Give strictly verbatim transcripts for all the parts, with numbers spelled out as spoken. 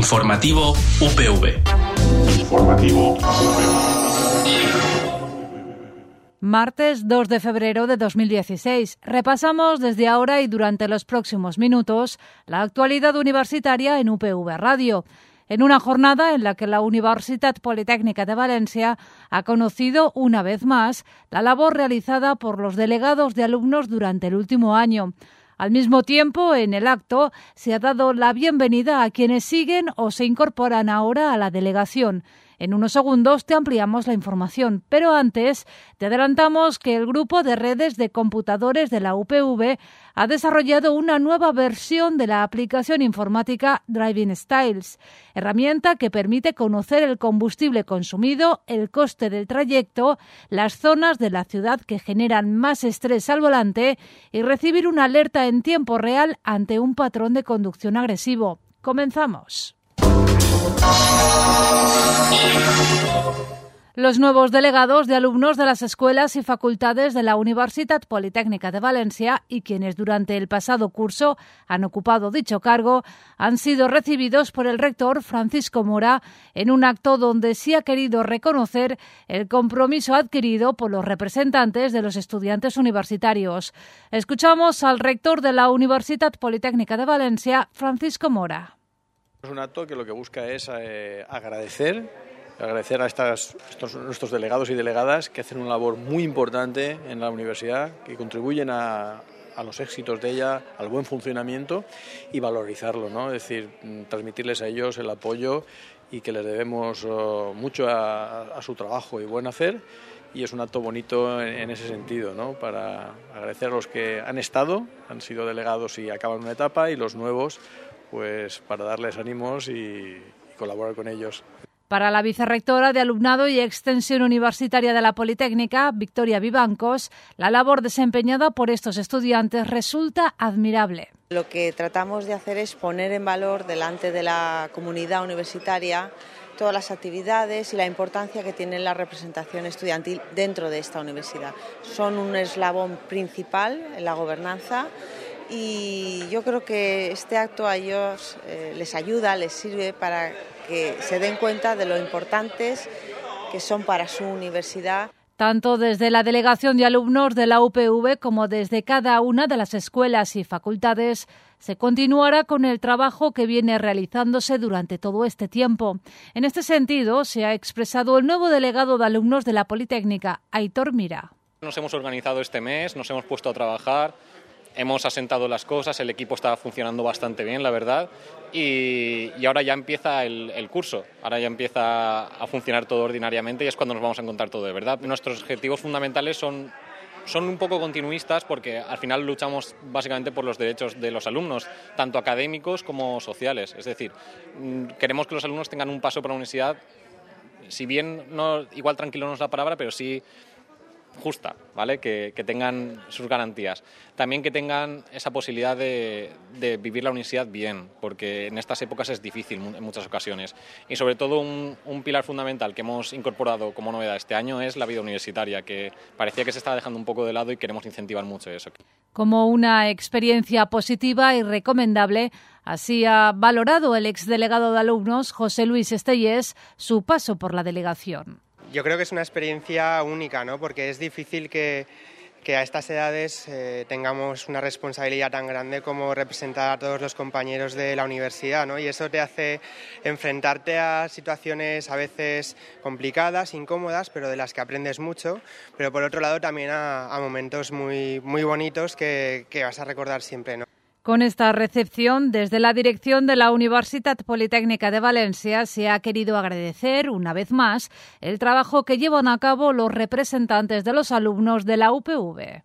Informativo U P V. Informativo U P V. Martes dos de febrero de dos mil dieciséis. Repasamos desde ahora y durante los próximos minutos la actualidad universitaria en U P V Radio, en una jornada en la que la Universitat Politécnica de Valencia ha conocido una vez más la labor realizada por los delegados de alumnos durante el último año. Al mismo tiempo, en el acto se ha dado la bienvenida a quienes siguen o se incorporan ahora a la delegación. En unos segundos te ampliamos la información, pero antes te adelantamos que el grupo de redes de computadores de la U P V ha desarrollado una nueva versión de la aplicación informática Driving Styles, herramienta que permite conocer el combustible consumido, el coste del trayecto, las zonas de la ciudad que generan más estrés al volante y recibir una alerta en tiempo real ante un patrón de conducción agresivo. Comenzamos. Los nuevos delegados de alumnos de las escuelas y facultades de la Universitat Politécnica de Valencia y quienes durante el pasado curso han ocupado dicho cargo han sido recibidos por el rector Francisco Mora en un acto donde se ha querido reconocer el compromiso adquirido por los representantes de los estudiantes universitarios. Escuchamos al rector de la Universitat Politécnica de Valencia, Francisco Mora. Es un acto que lo que busca es eh, agradecer, agradecer a estas, estos, nuestros delegados y delegadas que hacen una labor muy importante en la universidad, que contribuyen a, a los éxitos de ella, al buen funcionamiento y valorizarlo, ¿no? Es decir, transmitirles a ellos el apoyo y que les debemos uh, mucho a, a su trabajo y buen hacer. Y es un acto bonito en, en ese sentido, ¿no? Para agradecer a los que han estado, han sido delegados y acaban una etapa, y los nuevos, pues para darles ánimos y, y colaborar con ellos. Para la vicerrectora de Alumnado y Extensión Universitaria de la Politécnica, Victoria Vivancos, la labor desempeñada por estos estudiantes resulta admirable. Lo que tratamos de hacer es poner en valor delante de la comunidad universitaria todas las actividades y la importancia que tiene la representación estudiantil dentro de esta universidad. Son un eslabón principal en la gobernanza. Y yo creo que este acto a ellos eh, les ayuda, les sirve para que se den cuenta de lo importantes que son para su universidad. Tanto desde la delegación de alumnos de la U P V como desde cada una de las escuelas y facultades se continuará con el trabajo que viene realizándose durante todo este tiempo. En este sentido, se ha expresado el nuevo delegado de alumnos de la Politécnica, Aitor Mira. Nos hemos organizado este mes, nos hemos puesto a trabajar. Hemos asentado las cosas, el equipo está funcionando bastante bien, la verdad, y, y ahora ya empieza el, el curso, ahora ya empieza a funcionar todo ordinariamente y es cuando nos vamos a encontrar todo de verdad. Nuestros objetivos fundamentales son, son un poco continuistas porque al final luchamos básicamente por los derechos de los alumnos, tanto académicos como sociales. Es decir, queremos que los alumnos tengan un paso por la universidad, si bien no, igual tranquilo no es la palabra, pero sí justa, ¿vale? Que, que tengan sus garantías. También que tengan esa posibilidad de, de vivir la universidad bien, porque en estas épocas es difícil en muchas ocasiones. Y sobre todo un, un pilar fundamental que hemos incorporado como novedad este año es la vida universitaria, que parecía que se estaba dejando un poco de lado y queremos incentivar mucho eso. Como una experiencia positiva y recomendable, así ha valorado el exdelegado de alumnos, José Luis Estellés, su paso por la delegación. Yo creo que es una experiencia única, ¿no? Porque es difícil que, que a estas edades eh, tengamos una responsabilidad tan grande como representar a todos los compañeros de la universidad, ¿no? Y eso te hace enfrentarte a situaciones a veces complicadas, incómodas, pero de las que aprendes mucho, pero por otro lado también a, a momentos muy, muy bonitos que, que vas a recordar siempre, ¿no? Con esta recepción, desde la dirección de la Universitat Politécnica de Valencia se ha querido agradecer, una vez más, el trabajo que llevan a cabo los representantes de los alumnos de la U P V.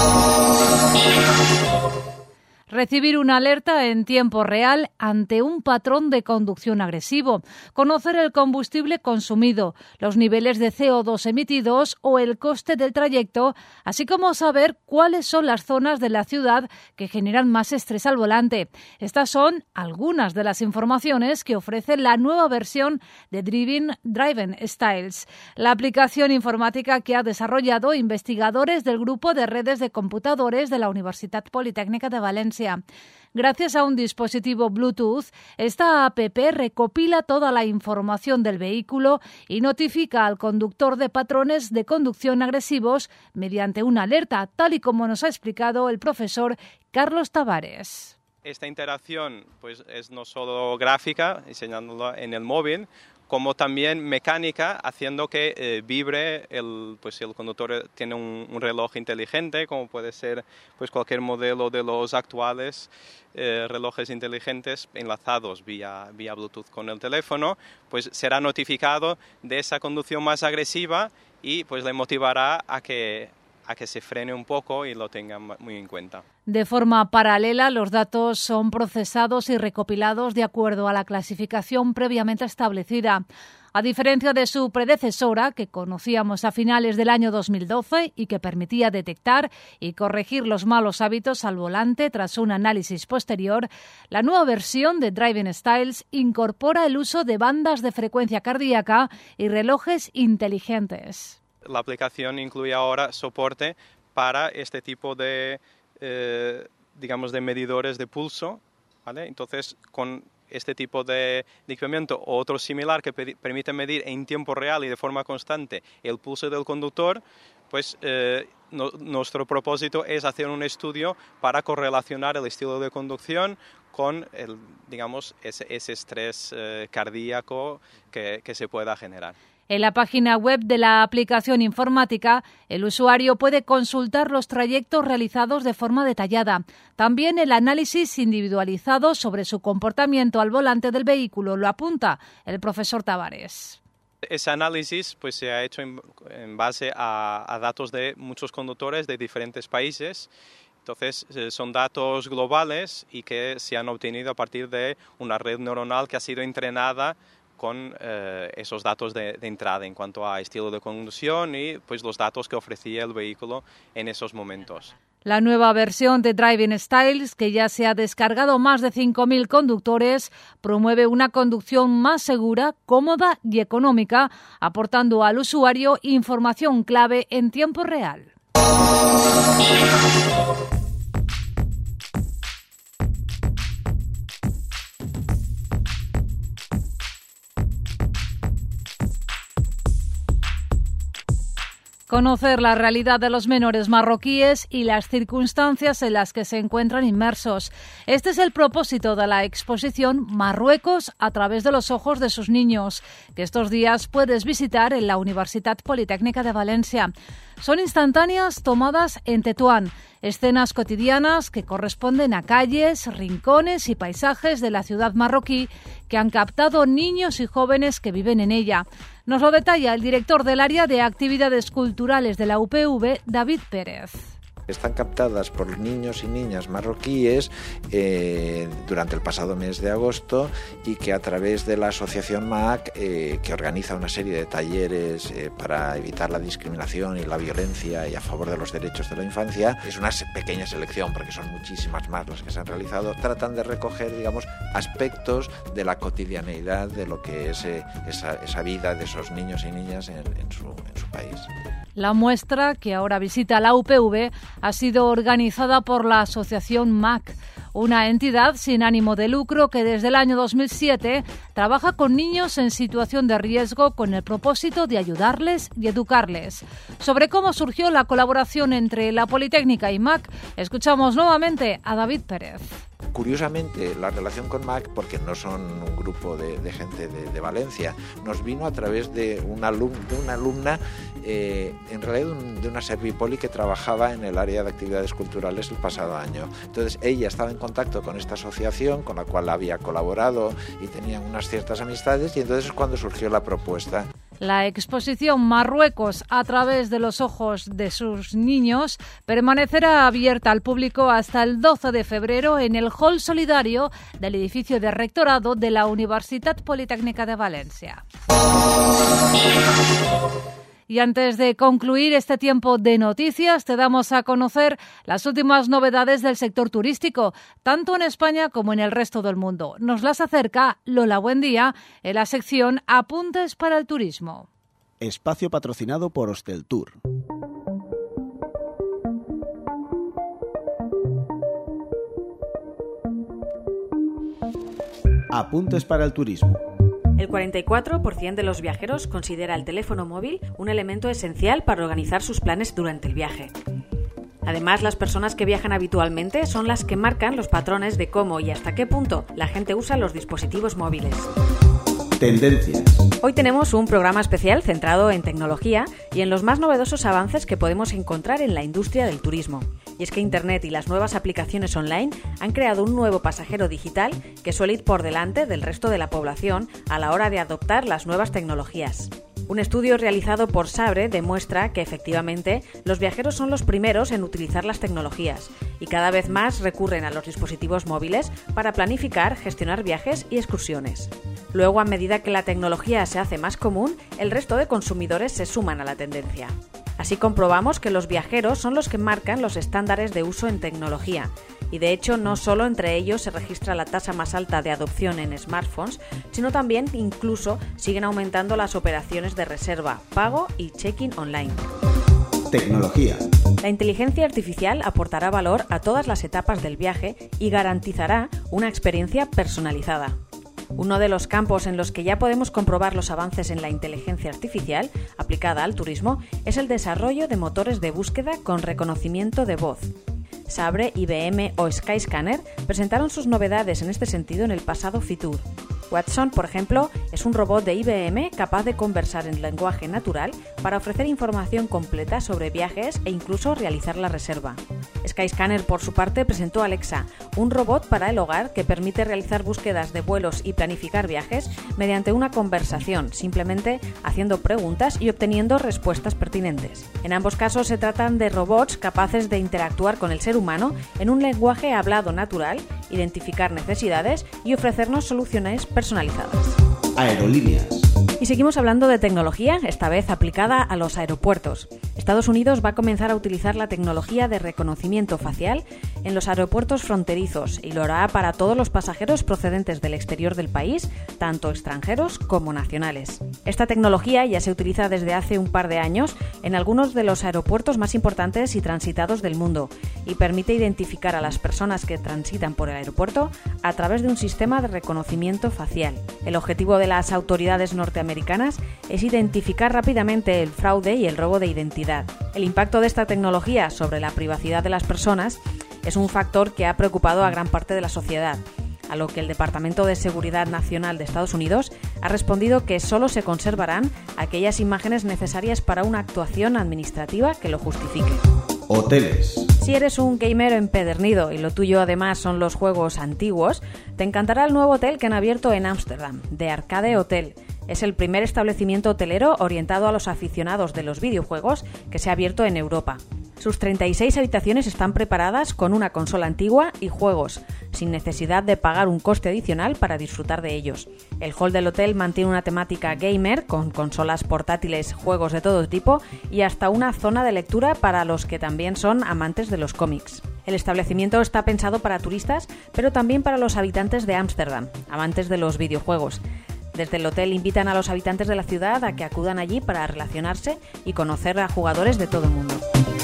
Recibir una alerta en tiempo real ante un patrón de conducción agresivo, conocer el combustible consumido, los niveles de C O dos emitidos o el coste del trayecto, así como saber cuáles son las zonas de la ciudad que generan más estrés al volante. Estas son algunas de las informaciones que ofrece la nueva versión de Driving, Driving Styles, la aplicación informática que ha desarrollado investigadores del grupo de redes de computadores de la Universitat Politécnica de Valencia. Valencia. Gracias a un dispositivo Bluetooth, esta app recopila toda la información del vehículo y notifica al conductor de patrones de conducción agresivos mediante una alerta, tal y como nos ha explicado el profesor Carlos Tavares. Esta interacción pues, es no solo gráfica, enseñándolo en el móvil, como también mecánica, haciendo que eh, vibre, el, pues si el conductor tiene un, un reloj inteligente, como puede ser pues cualquier modelo de los actuales eh, relojes inteligentes enlazados vía, vía Bluetooth con el teléfono, pues será notificado de esa conducción más agresiva y pues le motivará a que, a que se frene un poco y lo tenga muy en cuenta. De forma paralela, los datos son procesados y recopilados de acuerdo a la clasificación previamente establecida. A diferencia de su predecesora, que conocíamos a finales del año dos mil doce y que permitía detectar y corregir los malos hábitos al volante tras un análisis posterior, la nueva versión de Driving Styles incorpora el uso de bandas de frecuencia cardíaca y relojes inteligentes. La aplicación incluye ahora soporte para este tipo de Eh, digamos de medidores de pulso, ¿vale? Entonces con este tipo de, de equipamiento o otro similar que pe- permite medir en tiempo real y de forma constante el pulso del conductor, pues eh, no, nuestro propósito es hacer un estudio para correlacionar el estilo de conducción con el, digamos, ese, ese estrés eh, cardíaco que, que se pueda generar. En la página web de la aplicación informática, el usuario puede consultar los trayectos realizados de forma detallada. También el análisis individualizado sobre su comportamiento al volante del vehículo, lo apunta el profesor Tavares. Ese análisis pues, se ha hecho en, en base a, a datos de muchos conductores de diferentes países. Entonces, son datos globales y que se han obtenido a partir de una red neuronal que ha sido entrenada con eh, esos datos de, de entrada en cuanto a estilo de conducción y pues, los datos que ofrecía el vehículo en esos momentos. La nueva versión de Driving Styles, que ya se ha descargado más de cinco mil conductores, promueve una conducción más segura, cómoda y económica, aportando al usuario información clave en tiempo real. Conocer la realidad de los menores marroquíes y las circunstancias en las que se encuentran inmersos. Este es el propósito de la exposición Marruecos a través de los ojos de sus niños, que estos días puedes visitar en la Universitat Politécnica de Valencia. Son instantáneas tomadas en Tetuán, escenas cotidianas que corresponden a calles, rincones y paisajes de la ciudad marroquí que han captado niños y jóvenes que viven en ella. Nos lo detalla el director del área de actividades culturales de la U P V, David Pérez. Están captadas por niños y niñas marroquíes eh, durante el pasado mes de agosto y que a través de la asociación M A C, eh, que organiza una serie de talleres eh, para evitar la discriminación y la violencia y a favor de los derechos de la infancia, es una pequeña selección porque son muchísimas más las que se han realizado, tratan de recoger, digamos, aspectos de la cotidianeidad de lo que es eh, esa, esa vida de esos niños y niñas en, en, su, en su país. La muestra, que ahora visita la U P V, ha sido organizada por la asociación M A C, una entidad sin ánimo de lucro que desde el año dos mil siete trabaja con niños en situación de riesgo con el propósito de ayudarles y educarles. Sobre cómo surgió la colaboración entre la Politécnica y M A C, escuchamos nuevamente a David Pérez. Curiosamente, la relación con M A C, porque no son un grupo de, de gente de, de Valencia, nos vino a través de una, alum, de una alumna, eh, en realidad un, de una Servipoli que trabajaba en el área de actividades culturales el pasado año. Entonces ella estaba en contacto con esta asociación con la cual había colaborado y tenían unas ciertas amistades y entonces es cuando surgió la propuesta. La exposición Marruecos a través de los ojos de sus niños permanecerá abierta al público hasta el doce de febrero en el hall solidario del edificio de rectorado de la Universitat Politécnica de Valencia. Y antes de concluir este tiempo de noticias, te damos a conocer las últimas novedades del sector turístico, tanto en España como en el resto del mundo. Nos las acerca Lola Buendía en la sección Apuntes para el Turismo. Espacio patrocinado por Hosteltour. Apuntes para el turismo. El cuarenta y cuatro por ciento de los viajeros considera el teléfono móvil un elemento esencial para organizar sus planes durante el viaje. Además, las personas que viajan habitualmente son las que marcan los patrones de cómo y hasta qué punto la gente usa los dispositivos móviles. Tendencias. Hoy tenemos un programa especial centrado en tecnología y en los más novedosos avances que podemos encontrar en la industria del turismo. Y es que Internet y las nuevas aplicaciones online han creado un nuevo pasajero digital que suele ir por delante del resto de la población a la hora de adoptar las nuevas tecnologías. Un estudio realizado por Sabre demuestra que efectivamente los viajeros son los primeros en utilizar las tecnologías y cada vez más recurren a los dispositivos móviles para planificar, gestionar viajes y excursiones. Luego, a medida que la tecnología se hace más común, el resto de consumidores se suman a la tendencia. Así comprobamos que los viajeros son los que marcan los estándares de uso en tecnología. Y de hecho, no solo entre ellos se registra la tasa más alta de adopción en smartphones, sino también incluso siguen aumentando las operaciones de reserva, pago y check-in online. Tecnología. La inteligencia artificial aportará valor a todas las etapas del viaje y garantizará una experiencia personalizada. Uno de los campos en los que ya podemos comprobar los avances en la inteligencia artificial aplicada al turismo es el desarrollo de motores de búsqueda con reconocimiento de voz. Sabre, I B M o Skyscanner presentaron sus novedades en este sentido en el pasado Fitur. Watson, por ejemplo, es un robot de I B M capaz de conversar en lenguaje natural para ofrecer información completa sobre viajes e incluso realizar la reserva. Skyscanner, por su parte, presentó Alexa, un robot para el hogar que permite realizar búsquedas de vuelos y planificar viajes mediante una conversación, simplemente haciendo preguntas y obteniendo respuestas pertinentes. En ambos casos se tratan de robots capaces de interactuar con el ser humano en un lenguaje hablado natural, identificar necesidades y ofrecernos soluciones personalizadas. Aerolíneas. Y seguimos hablando de tecnología, esta vez aplicada a los aeropuertos. Estados Unidos va a comenzar a utilizar la tecnología de reconocimiento facial en los aeropuertos fronterizos y lo hará para todos los pasajeros procedentes del exterior del país, tanto extranjeros como nacionales. Esta tecnología ya se utiliza desde hace un par de años en algunos de los aeropuertos más importantes y transitados del mundo y permite identificar a las personas que transitan por el aeropuerto a través de un sistema de reconocimiento facial. El objetivo de las autoridades norteamericanas es identificar rápidamente el fraude y el robo de identidad. El impacto de esta tecnología sobre la privacidad de las personas es un factor que ha preocupado a gran parte de la sociedad, a lo que el Departamento de Seguridad Nacional de Estados Unidos ha respondido que solo se conservarán aquellas imágenes necesarias para una actuación administrativa que lo justifique. Hoteles. Si eres un gamer empedernido y lo tuyo además son los juegos antiguos, te encantará el nuevo hotel que han abierto en Ámsterdam, The Arcade Hotel. Es el primer establecimiento hotelero orientado a los aficionados de los videojuegos que se ha abierto en Europa. Sus treinta y seis habitaciones están preparadas con una consola antigua y juegos, sin necesidad de pagar un coste adicional para disfrutar de ellos. El hall del hotel mantiene una temática gamer, con consolas portátiles, juegos de todo tipo y hasta una zona de lectura para los que también son amantes de los cómics. El establecimiento está pensado para turistas, pero también para los habitantes de Ámsterdam, amantes de los videojuegos. Desde el hotel invitan a los habitantes de la ciudad a que acudan allí para relacionarse y conocer a jugadores de todo el mundo.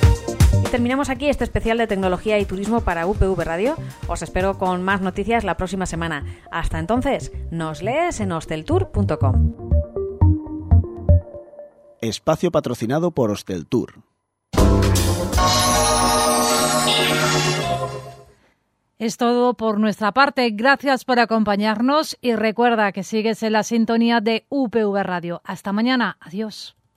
Y terminamos aquí este especial de tecnología y turismo para U P V Radio. Os espero con más noticias la próxima semana. Hasta entonces, nos lees en hosteltour punto com. Espacio patrocinado por Hosteltour. Es todo por nuestra parte. Gracias por acompañarnos y recuerda que sigues en la sintonía de U P V Radio. Hasta mañana. Adiós.